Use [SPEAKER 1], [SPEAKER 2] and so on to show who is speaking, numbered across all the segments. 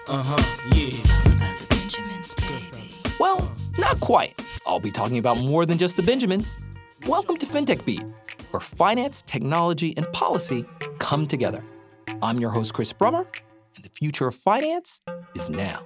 [SPEAKER 1] Yeah. It's all about the Benjamins, baby. Well, not quite. I'll be talking about more than just the Benjamins. Welcome to FinTech Beat, where finance, technology, and policy come together. I'm your host, Chris Brummer, and the future of finance is now.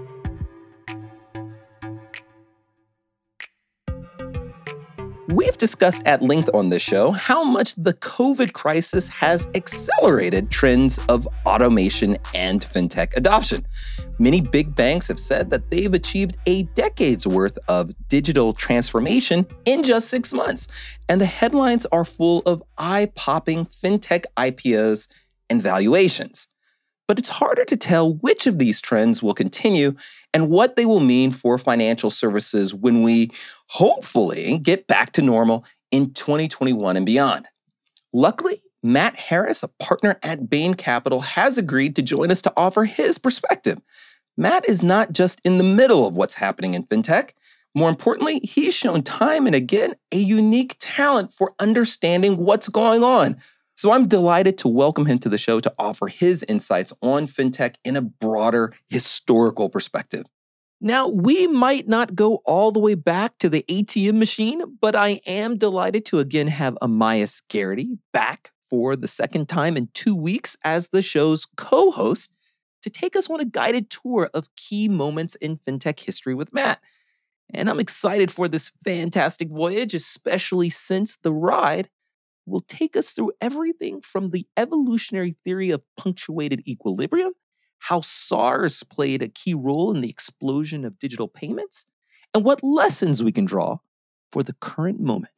[SPEAKER 1] We've discussed at length on this show how much the COVID crisis has accelerated trends of automation and fintech adoption. Many big banks have said that they've achieved a decade's worth of digital transformation in just 6 months. And the headlines are full of eye-popping fintech IPOs and valuations. But it's harder to tell which of these trends will continue and what they will mean for financial services when we hopefully get back to normal in 2021 and beyond. Luckily, Matt Harris, a partner at Bain Capital, has agreed to join us to offer his perspective. Matt is not just in the middle of what's happening in fintech. More importantly, he's shown time and again a unique talent for understanding what's going on. So I'm delighted to welcome him to the show to offer his insights on fintech in a broader historical perspective. Now, we might not go all the way back to the ATM machine, but I am delighted to again have Amias Garrity back for the second time in 2 weeks as the show's co-host to take us on a guided tour of key moments in fintech history with Matt. And I'm excited for this fantastic voyage, especially since the ride will take us through everything from the evolutionary theory of punctuated equilibrium, how SARS played a key role in the explosion of digital payments, and what lessons we can draw for the current moment.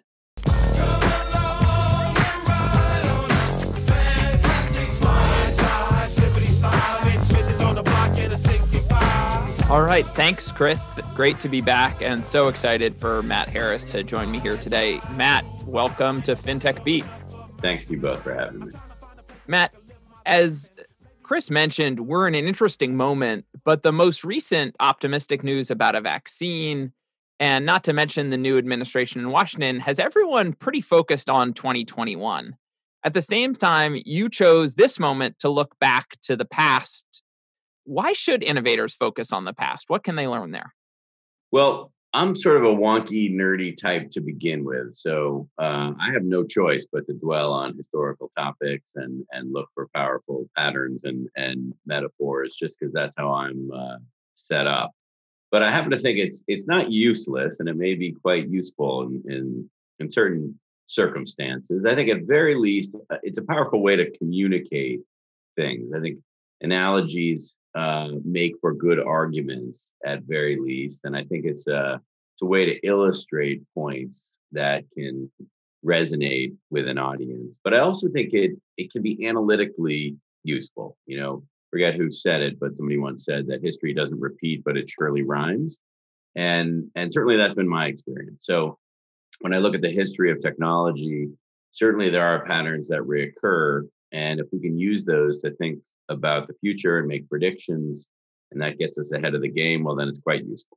[SPEAKER 2] All right. Thanks, Chris. Great to be back and so excited for Matt Harris to join me here today. Matt, welcome to FinTech Beat.
[SPEAKER 3] Thanks to you both for having me.
[SPEAKER 2] Matt, as Chris mentioned, we're in an interesting moment, but the most recent optimistic news about a vaccine, and not to mention the new administration in Washington, has everyone pretty focused on 2021. At the same time, you chose this moment to look back to the past. Why should innovators focus on the past? What can they learn there?
[SPEAKER 3] Well, I'm sort of a wonky, nerdy type to begin with. So I have no choice but to dwell on historical topics and look for powerful patterns and metaphors just because that's how I'm set up. But I happen to think it's not useless, and it may be quite useful in certain circumstances. I think at very least, it's a powerful way to communicate things. I think analogies make for good arguments at very least. And I think it's a way to illustrate points that can resonate with an audience. But I also think it can be analytically useful. Forget who said it, but somebody once said that history doesn't repeat, but it surely rhymes. And certainly that's been my experience. So when I look at the history of technology, certainly there are patterns that reoccur. And if we can use those to think about the future and make predictions, and that gets us ahead of the game, well, then it's quite useful.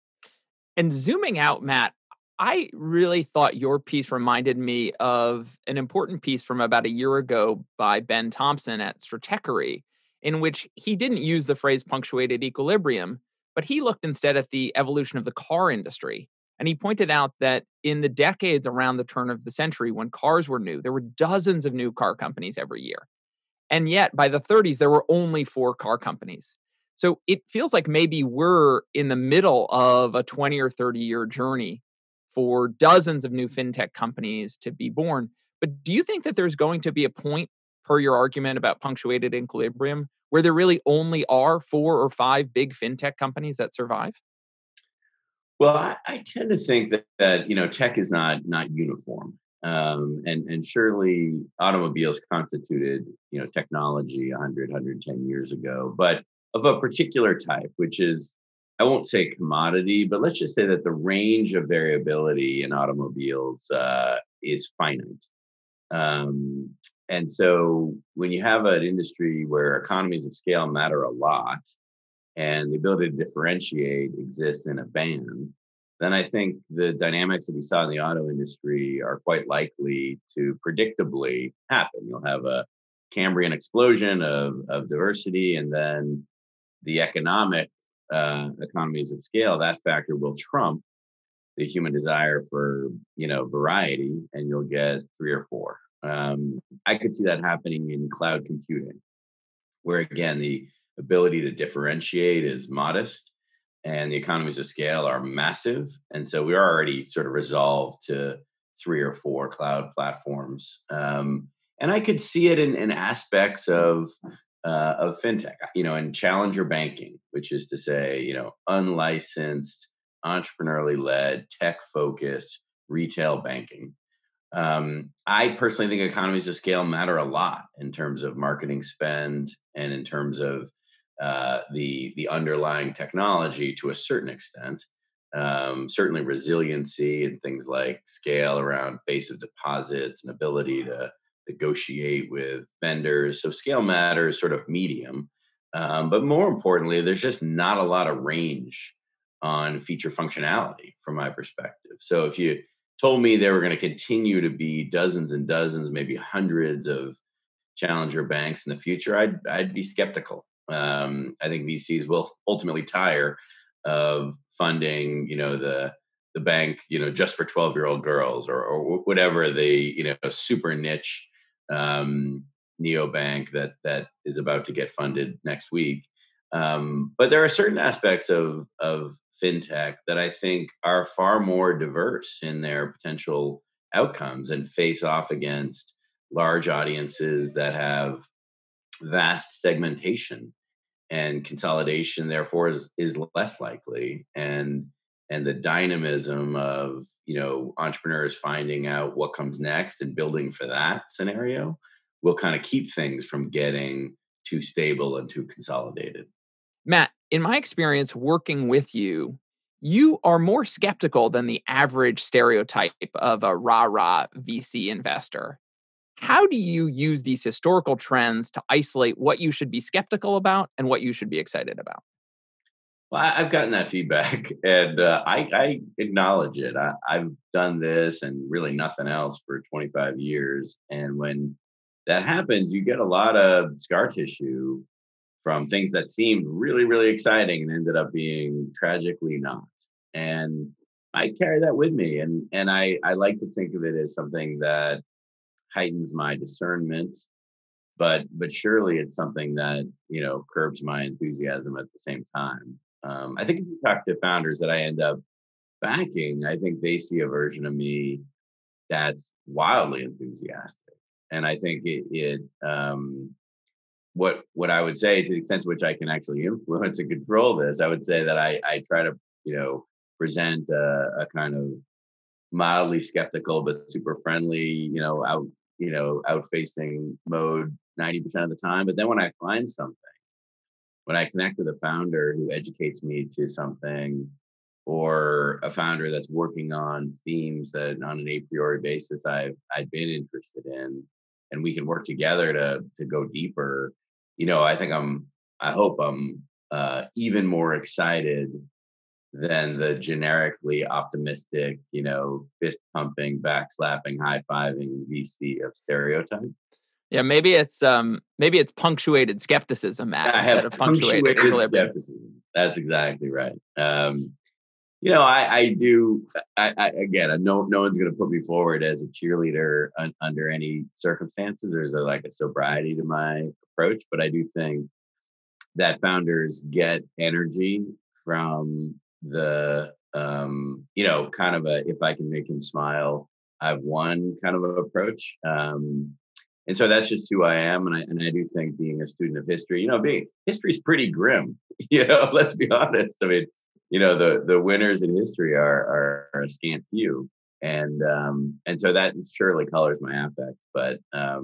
[SPEAKER 2] And zooming out, Matt, I really thought your piece reminded me of an important piece from about a year ago by Ben Thompson at Stratechery, in which he didn't use the phrase punctuated equilibrium, but he looked instead at the evolution of the car industry. And he pointed out that in the decades around the turn of the century, when cars were new, there were dozens of new car companies every year. And yet by the 30s, there were only 4 car companies. So it feels like maybe we're in the middle of a 20 or 30-year journey for dozens of new fintech companies to be born. But do you think that there's going to be a point, per your argument about punctuated equilibrium, where there really only are 4 or 5 big fintech companies that survive?
[SPEAKER 3] Well, I tend to think that tech is not uniform. And surely automobiles constituted, technology 110 years ago, but of a particular type, which is, I won't say commodity, but let's just say that the range of variability in automobiles is finite. And so when you have an industry where economies of scale matter a lot and the ability to differentiate exists in a band, then I think the dynamics that we saw in the auto industry are quite likely to predictably happen. You'll have a Cambrian explosion of diversity, and then the economic economies of scale, that factor will trump the human desire for variety, and you'll get three or four. I could see that happening in cloud computing, where again the ability to differentiate is modest and the economies of scale are massive. And so we're already sort of resolved to three or four cloud platforms. And I could see it in aspects of fintech, and challenger banking, which is to say, unlicensed, entrepreneurially led, tech focused retail banking. I personally think economies of scale matter a lot in terms of marketing spend and in terms of the underlying technology to a certain extent. Certainly resiliency and things like scale around base of deposits and ability to negotiate with vendors. So scale matters sort of medium. But more importantly, there's just not a lot of range on feature functionality from my perspective. So if you told me there were going to continue to be dozens and dozens, maybe hundreds of challenger banks in the future, I'd be skeptical. I think VCs will ultimately tire of funding, the bank, just for 12-year-old girls or whatever the super niche neobank that is about to get funded next week. But there are certain aspects of fintech that I think are far more diverse in their potential outcomes and face off against large audiences that have vast segmentation, and consolidation therefore is less likely, and the dynamism of entrepreneurs finding out what comes next and building for that scenario will kind of keep things from getting too stable and too consolidated.
[SPEAKER 2] Matt, in my experience working with you, you are more skeptical than the average stereotype of a rah-rah VC investor. How do you use these historical trends to isolate what you should be skeptical about and what you should be excited about?
[SPEAKER 3] Well, I've gotten that feedback, and I acknowledge it. I've done this and really nothing else for 25 years. And when that happens, you get a lot of scar tissue from things that seemed really, really exciting and ended up being tragically not. And I carry that with me. And I like to think of it as something that heightens my discernment, but surely it's something that curbs my enthusiasm at the same time. I think if you talk to founders that I end up backing, I think they see a version of me that's wildly enthusiastic, and I think what I would say, to the extent to which I can actually influence and control this, I would say that I try to present a kind of mildly skeptical but super friendly, out facing mode 90% of the time. But then when I find something, when I connect with a founder who educates me to something, or a founder that's working on themes that on an a priori basis I've been interested in, and we can work together to go deeper, I hope I'm even more excited than the generically optimistic, fist pumping, backslapping, high fiving VC of stereotype.
[SPEAKER 2] Yeah, maybe it's punctuated skepticism, Matt,
[SPEAKER 3] I
[SPEAKER 2] instead
[SPEAKER 3] have
[SPEAKER 2] of punctuated equilibrium.
[SPEAKER 3] skepticism. That's exactly right. I do. Again, no one's going to put me forward as a cheerleader under any circumstances. There's a sobriety to my approach, but I do think that founders get energy from the kind of a, if I can make him smile, I've won kind of approach. And so that's just who I am, and I do think, being a student of history, history's pretty grim. Let's be honest. I mean, the winners in history are a scant few, and so that surely colors my affect. But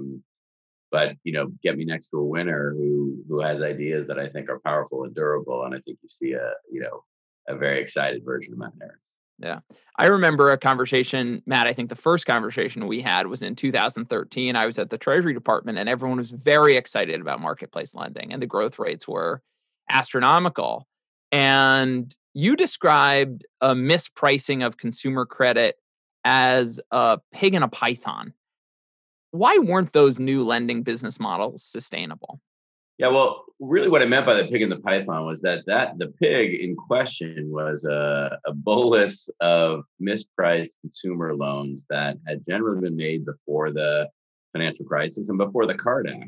[SPEAKER 3] get me next to a winner who has ideas that I think are powerful and durable, and I think you see a very excited version of Matt Harris.
[SPEAKER 2] Yeah. I remember a conversation, Matt, I think the first conversation we had was in 2013. I was at the Treasury Department and everyone was very excited about marketplace lending and the growth rates were astronomical. And you described a mispricing of consumer credit as a pig in a python. Why weren't those new lending business models sustainable?
[SPEAKER 3] Yeah, well, really, what I meant by the pig and the python was that the pig in question was a bolus of mispriced consumer loans that had generally been made before the financial crisis and before the Card Act.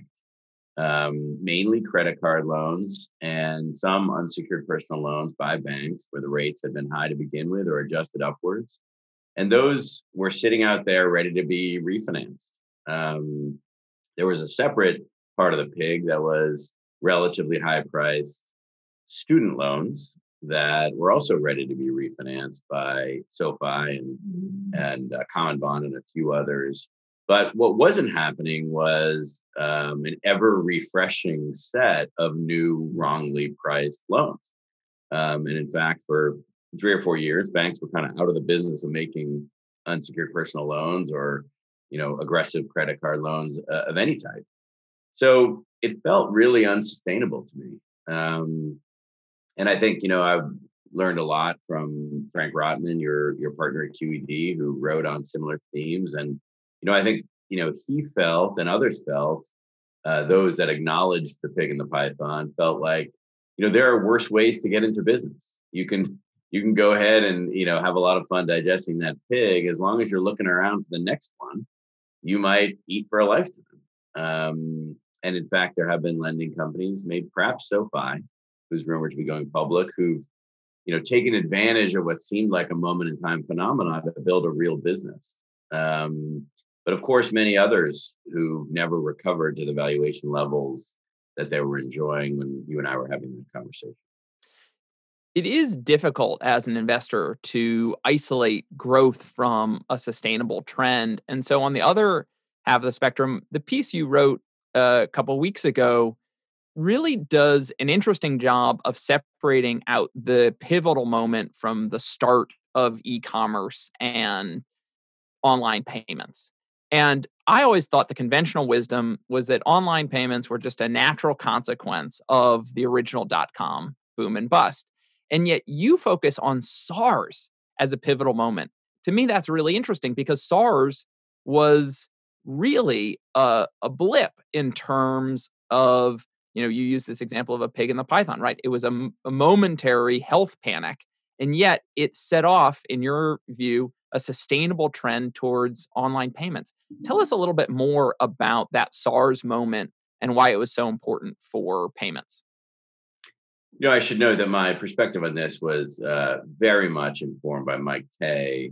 [SPEAKER 3] Mainly credit card loans and some unsecured personal loans by banks where the rates had been high to begin with or adjusted upwards. And those were sitting out there ready to be refinanced. Um, there was a separate part of the pig that was relatively high priced student loans that were also ready to be refinanced by SoFi and Common Bond and a few others. But what wasn't happening was an ever refreshing set of new wrongly priced loans. And in fact, for 3 or 4 years, banks were kind of out of the business of making unsecured personal loans or aggressive credit card loans of any type. So it felt really unsustainable to me. And I think, I've learned a lot from Frank Rotman, your partner at QED, who wrote on similar themes. And, I think, he felt and others felt, those that acknowledged the pig and the python felt like, there are worse ways to get into business. You can go ahead and, have a lot of fun digesting that pig. As long as you're looking around for the next one, you might eat for a lifetime. And in fact, there have been lending companies, maybe perhaps SoFi, who's rumored to be going public, who've taken advantage of what seemed like a moment in time phenomenon to build a real business. But of course, many others who never recovered to the valuation levels that they were enjoying when you and I were having that conversation.
[SPEAKER 2] It is difficult as an investor to isolate growth from a sustainable trend. And so, on the other half of the spectrum, the piece you wrote a couple weeks ago really does an interesting job of separating out the pivotal moment from the start of e-commerce and online payments. And I always thought the conventional wisdom was that online payments were just a natural consequence of the original dot-com boom and bust. And yet you focus on SARS as a pivotal moment. To me, that's really interesting because SARS was really a blip in terms of, you use this example of a pig and the python, right? It was a momentary health panic. And yet it set off, in your view, a sustainable trend towards online payments. Tell us a little bit more about that SARS moment and why it was so important for payments.
[SPEAKER 3] I should know that my perspective on this was very much informed by Mike Tay,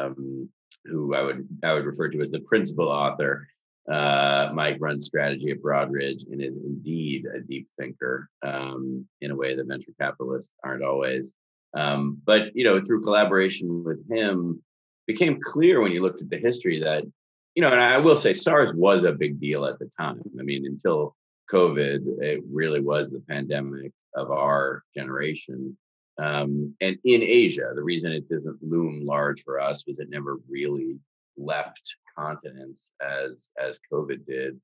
[SPEAKER 3] who I would refer to as the principal author. Mike runs strategy at Broadridge and is indeed a deep thinker in a way that venture capitalists aren't always. But through collaboration with him, became clear when you looked at the history that, and I will say SARS was a big deal at the time. I mean, until COVID, it really was the pandemic of our generation. And in Asia, the reason it doesn't loom large for us was it never really leapt continents as COVID did.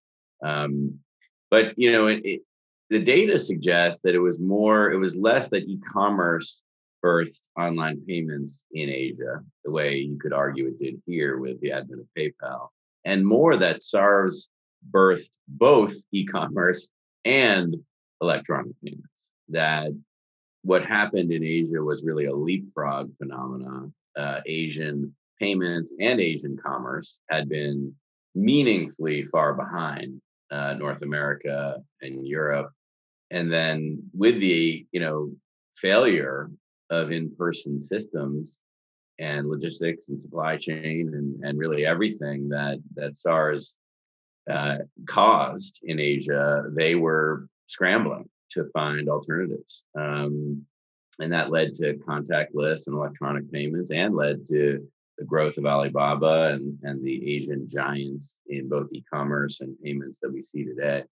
[SPEAKER 3] But the data suggests that it was less that e-commerce birthed online payments in Asia, the way you could argue it did here with the advent of PayPal, and more that SARS birthed both e-commerce and electronic payments. That what happened in Asia was really a leapfrog phenomenon. Asian payments and Asian commerce had been meaningfully far behind North America and Europe. And then with the failure of in-person systems and logistics and supply chain and really everything that SARS caused in Asia, they were scrambling to find alternatives. And that led to contactless and electronic payments and led to the growth of Alibaba and the Asian giants in both e-commerce and payments that we see today.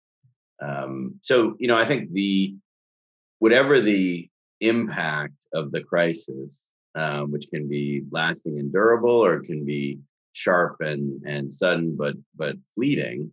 [SPEAKER 3] So, I think whatever the impact of the crisis, which can be lasting and durable, or it can be sharp and sudden but fleeting,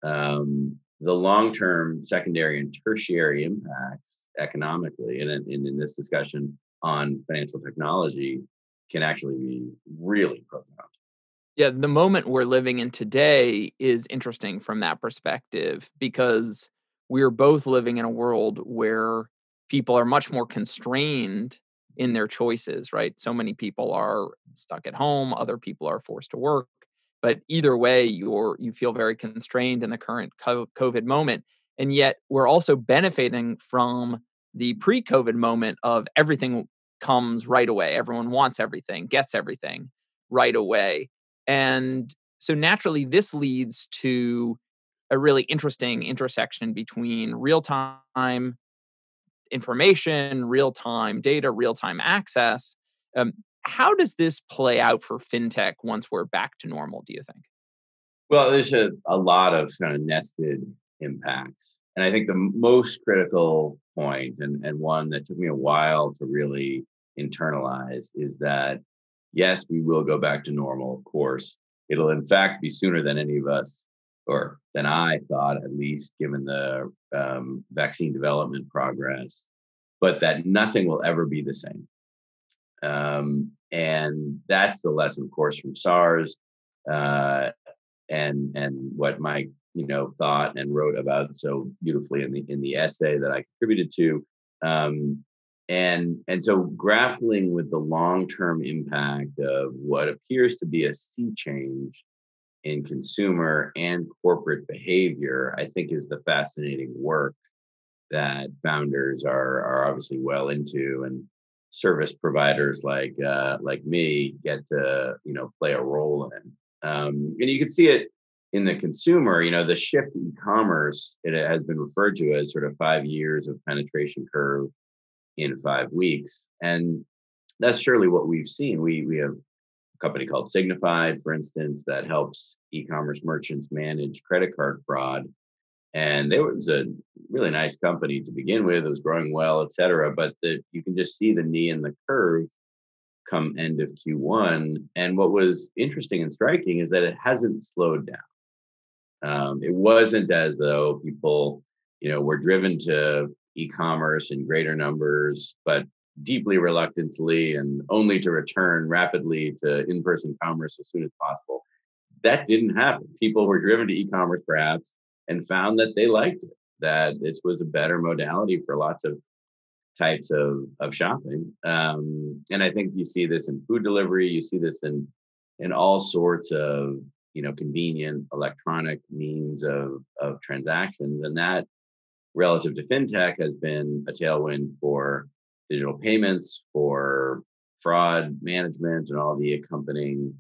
[SPEAKER 3] the long-term secondary and tertiary impacts economically and in this discussion on financial technology can actually be really profound.
[SPEAKER 2] Yeah, the moment we're living in today is interesting from that perspective because we're both living in a world where people are much more constrained in their choices, right? So many people are stuck at home, other people are forced to work. But either way, you feel very constrained in the current COVID moment. And yet we're also benefiting from the pre-COVID moment of everything comes right away. Everyone wants everything, gets everything right away. And so naturally, this leads to a really interesting intersection between real time information, real time data, real time access. Um, how does this play out for fintech once we're back to normal, do you think?
[SPEAKER 3] Well, there's a lot of kind of nested impacts. And I think the most critical point, and one that took me a while to really internalize, is that yes, we will go back to normal, of course. It'll, in fact, be sooner than any of us, or than I thought, at least, given the vaccine development progress, but that nothing will ever be the same. And that's the lesson, of course, from SARS. And what Mike thought and wrote about so beautifully in the essay that I contributed to. And so grappling with the long-term impact of what appears to be a sea change in consumer and corporate behavior, I think, is the fascinating work that founders are obviously well into, and service providers like me get to play a role in. And you can see it in the consumer. The shift to e-commerce, it has been referred to as sort of 5 years of penetration curve in 5 weeks, and that's surely what we've seen. We have a company called Signified, for instance, that helps e-commerce merchants manage credit card fraud. And it was a really nice company to begin with. It was growing well, et cetera. But you can just see the knee in the curve come end of Q1. And what was interesting and striking is that it hasn't slowed down. It wasn't as though people, were driven to e-commerce in greater numbers, but deeply reluctantly, and only to return rapidly to in-person commerce as soon as possible. That didn't happen. People were driven to e-commerce, perhaps, and found that they liked it, that this was a better modality for lots of types of shopping. And I think you see this in food delivery, you see this in all sorts of convenient electronic means of transactions. And that, relative to fintech, has been a tailwind for digital payments, for fraud management, and all the accompanying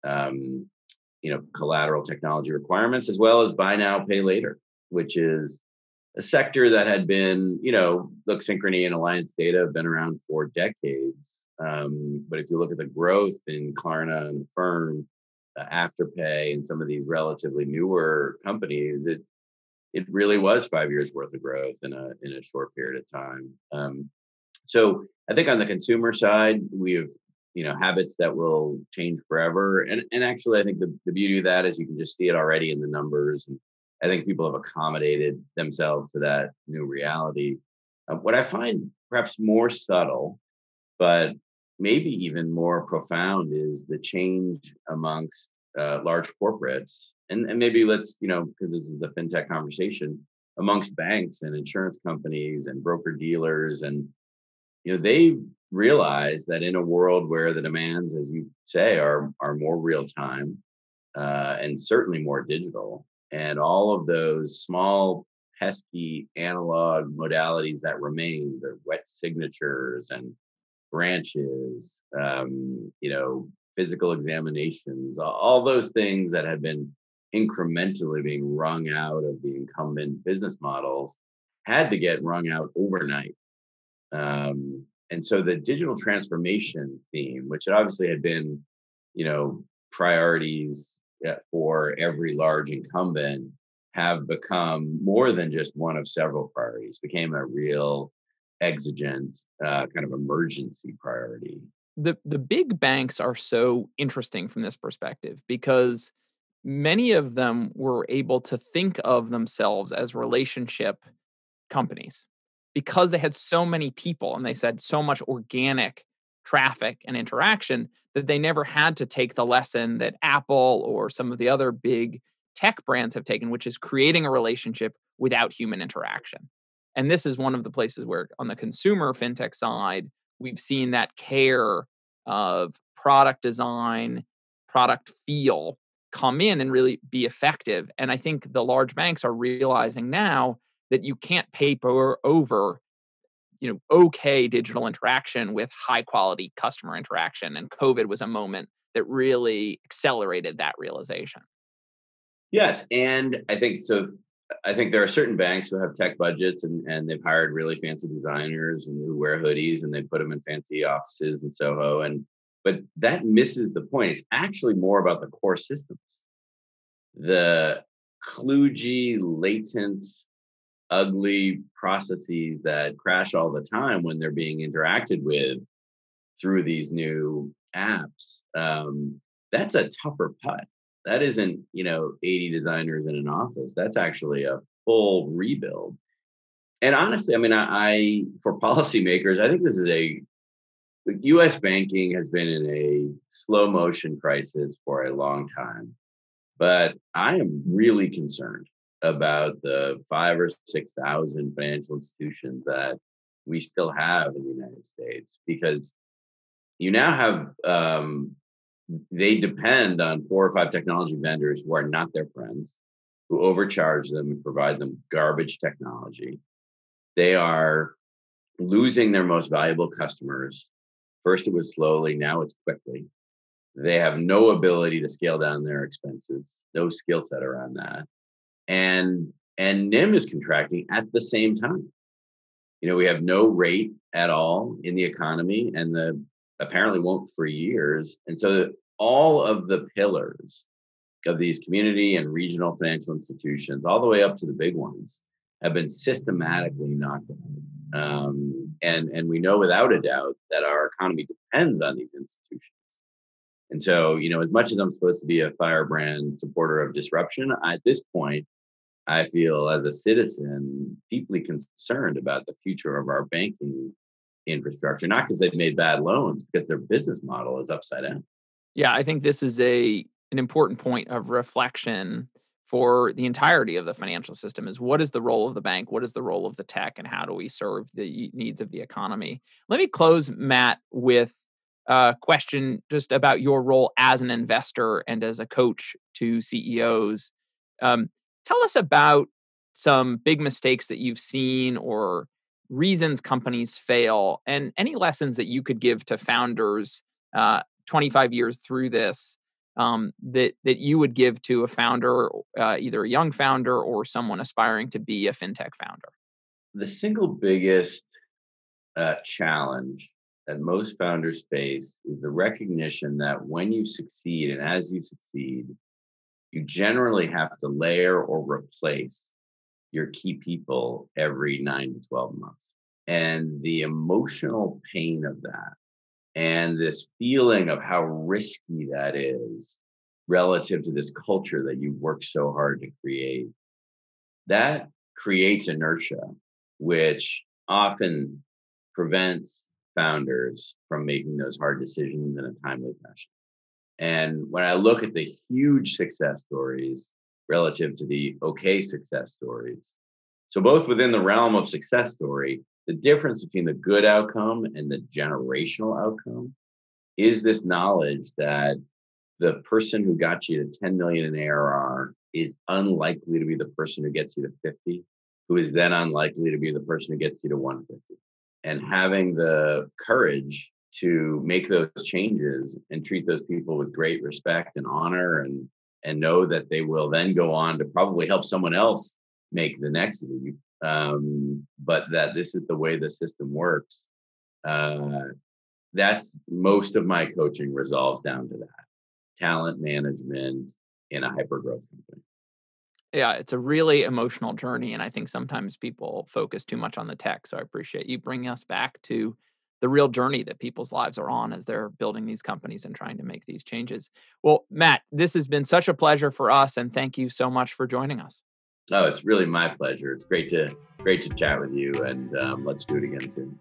[SPEAKER 3] collateral technology requirements, as well as buy now, pay later, which is a sector that had been, look, Synchrony and Alliance Data have been around for decades. But if you look at the growth in Klarna and Affirm, Afterpay, and some of these relatively newer companies, it really was 5 years worth of growth in a short period of time. So I think on the consumer side, we have habits that will change forever. And actually, I think the beauty of that is you can just see it already in the numbers. And I think people have accommodated themselves to that new reality. What I find perhaps more subtle, but maybe even more profound, is the change amongst large corporates. And maybe let's, because this is the fintech conversation, amongst banks and insurance companies and broker dealers. And they realize that in a world where the demands, as you say, are more real time and certainly more digital, and all of those small, pesky analog modalities that remain, the wet signatures and branches, physical examinations, all those things that had been incrementally being wrung out of the incumbent business models had to get wrung out overnight. And so the digital transformation theme, which obviously had been, priorities for every large incumbent, have become more than just one of several priorities, became a real exigent kind of emergency priority.
[SPEAKER 2] The big banks are so interesting from this perspective because many of them were able to think of themselves as relationship companies because they had so many people and they said so much organic traffic and interaction that they never had to take the lesson that Apple or some of the other big tech brands have taken, which is creating a relationship without human interaction. And this is one of the places where on the consumer fintech side, we've seen that care of product design, product feel come in and really be effective. And I think the large banks are realizing now that you can't paper over, okay digital interaction with high quality customer interaction. And COVID was a moment that really accelerated that realization.
[SPEAKER 3] Yes. And I think so. I think there are certain banks who have tech budgets and they've hired really fancy designers and who wear hoodies and they put them in fancy offices in Soho. But that misses the point. It's actually more about the core systems. The kludgy, latent, ugly processes that crash all the time when they're being interacted with through these new apps. That's a tougher putt. That isn't, 80 designers in an office. That's actually a full rebuild. And honestly, I for policymakers, I think this is U.S. banking has been in a slow motion crisis for a long time. But I am really concerned about the 5,000 or 6,000 financial institutions that we still have in the United States, because you now have they depend on 4 or 5 technology vendors who are not their friends, who overcharge them and provide them garbage technology. They are losing their most valuable customers. First, it was slowly, now it's quickly. They have no ability to scale down their expenses, no skill set around that. And NIM is contracting at the same time. We have no rate at all in the economy, and apparently won't for years. And so all of the pillars of these community and regional financial institutions, all the way up to the big ones, have been systematically knocked out. And we know without a doubt that our economy depends on these institutions. And so, as much as I'm supposed to be a firebrand supporter of disruption, at this point, I feel as a citizen deeply concerned about the future of our banking infrastructure, not because they've made bad loans, because their business model is upside down.
[SPEAKER 2] Yeah, I think this is an important point of reflection for the entirety of the financial system is what is the role of the bank? What is the role of the tech? And how do we serve the needs of the economy? Let me close, Matt, with a question just about your role as an investor and as a coach to CEOs. Tell us about some big mistakes that you've seen or reasons companies fail, and any lessons that you could give to founders 25 years through this that you would give to a founder, either a young founder or someone aspiring to be a fintech founder.
[SPEAKER 3] The single biggest challenge that most founders face is the recognition that when you succeed and as you succeed, you generally have to layer or replace your key people every 9 to 12 months. And the emotional pain of that and this feeling of how risky that is relative to this culture that you worked so hard to create, that creates inertia, which often prevents founders from making those hard decisions in a timely fashion. And when I look at the huge success stories relative to the okay success stories, so both within the realm of success story, the difference between the good outcome and the generational outcome is this knowledge that the person who got you to 10 million in ARR is unlikely to be the person who gets you to 50, who is then unlikely to be the person who gets you to 150. And having the courage to make those changes and treat those people with great respect and honor and know that they will then go on to probably help someone else make the next leap. But that this is the way the system works. That's most of my coaching resolves down to that. Talent management in a hyper-growth company.
[SPEAKER 2] Yeah, it's a really emotional journey. And I think sometimes people focus too much on the tech. So I appreciate you bringing us back to the real journey that people's lives are on as they're building these companies and trying to make these changes. Well, Matt, this has been such a pleasure for us. And thank you so much for joining us.
[SPEAKER 3] Oh, it's really my pleasure. It's great to chat with you. And let's do it again soon.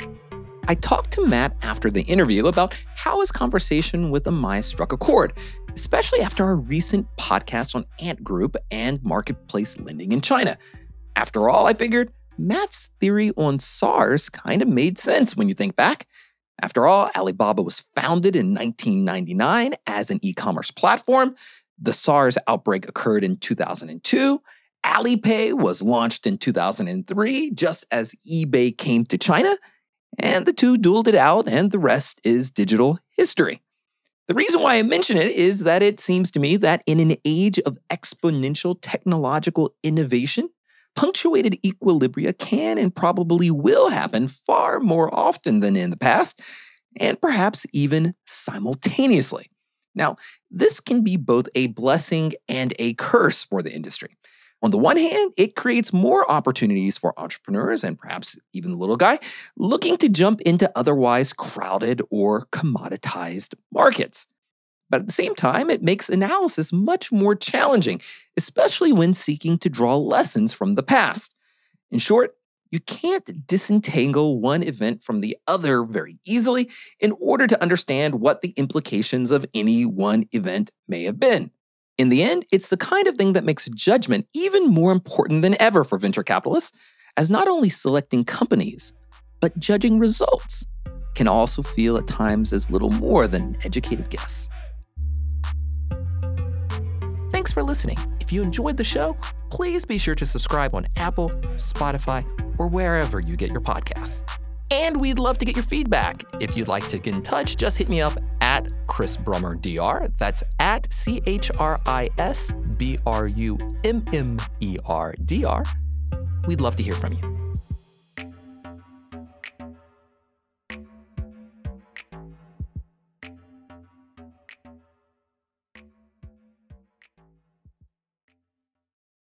[SPEAKER 1] I talked to Matt after the interview about how his conversation with Amai struck a chord. especially after our recent podcast on Ant Group and marketplace lending in China. After all, I figured Matt's theory on SARS kind of made sense when you think back. After all, Alibaba was founded in 1999 as an e-commerce platform. The SARS outbreak occurred in 2002. Alipay was launched in 2003, just as eBay came to China. And the two dueled it out, and the rest is digital history. The reason why I mention it is that it seems to me that in an age of exponential technological innovation, punctuated equilibria can and probably will happen far more often than in the past, and perhaps even simultaneously. Now, this can be both a blessing and a curse for the industry. On the one hand, it creates more opportunities for entrepreneurs and perhaps even the little guy looking to jump into otherwise crowded or commoditized markets. But at the same time, it makes analysis much more challenging, especially when seeking to draw lessons from the past. In short, you can't disentangle one event from the other very easily in order to understand what the implications of any one event may have been. In the end, it's the kind of thing that makes judgment even more important than ever for venture capitalists, as not only selecting companies, but judging results can also feel at times as little more than an educated guess. Thanks for listening. If you enjoyed the show, please be sure to subscribe on Apple, Spotify, or wherever you get your podcasts. And we'd love to get your feedback. If you'd like to get in touch, just hit me up at Chris Brummer DR. That's at ChrisBrummer DR. We'd love to hear from you.